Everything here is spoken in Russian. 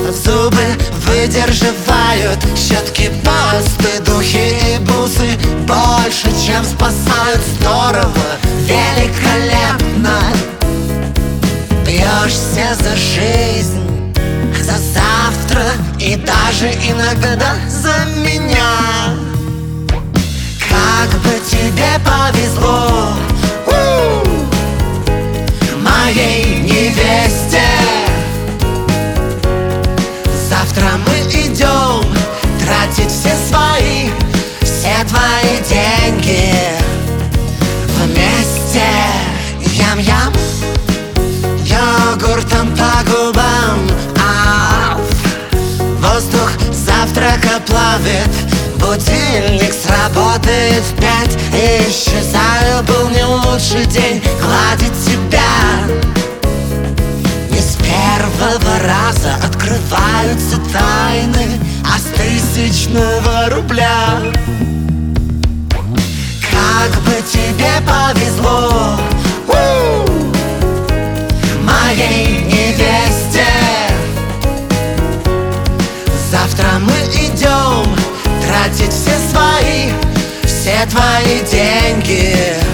Зубы выдерживают щетки, пасты, духи и бусы. Больше, чем спасают, здорово, великолепно. Бьешься за жизнь, за завтра и даже иногда за меня. Как бы тебе повезло, моей невесте. Завтра мы идем тратить все твои деньги вместе. Ям-ям, йогуртом по губам. Воздух завтрака плавит, будильник сработает в 5. Исчезаю, был не лучший день гладить тебя. Не с первого раза открываются тайны, а с 1000 рубля. Как бы тебе повезло, моей невесте. Завтра мы идем тратить все твои деньги